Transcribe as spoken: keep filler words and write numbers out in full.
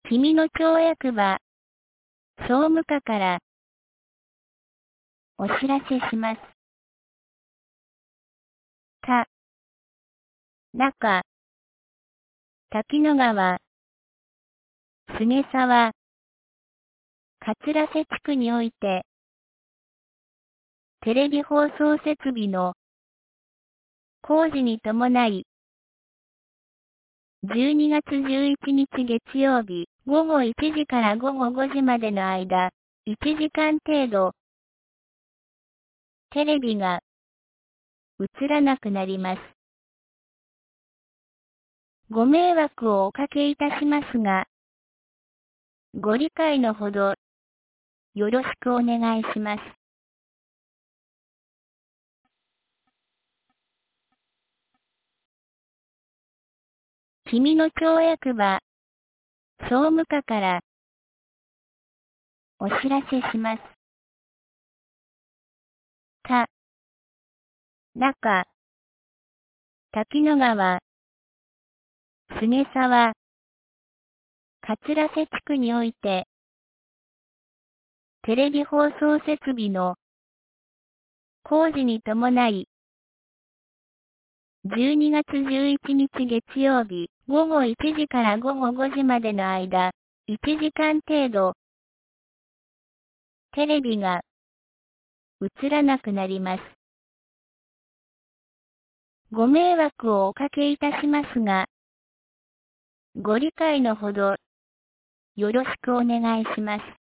君の町役場、総務課からお知らせします。た、中、滝野川、菅沢、桂瀬地区において、テレビ放送設備の工事に伴い、じゅうにがつじゅういちにち月曜日、ごごいちじからごごごじまでの間、いちじかん程度、テレビが映らなくなります。ご迷惑をおかけいたしますが、ご理解のほど、よろしくお願いします。君の町役場、総務課からお知らせします。た、中、滝野川、菅沢、桂瀬地区において、テレビ放送設備の工事に伴い、じゅうにがつじゅういちにち月曜日、ごごいちじからごごごじまでの間、いちじかん程度、テレビが映らなくなります。ご迷惑をおかけいたしますが、ご理解のほど、よろしくお願いします。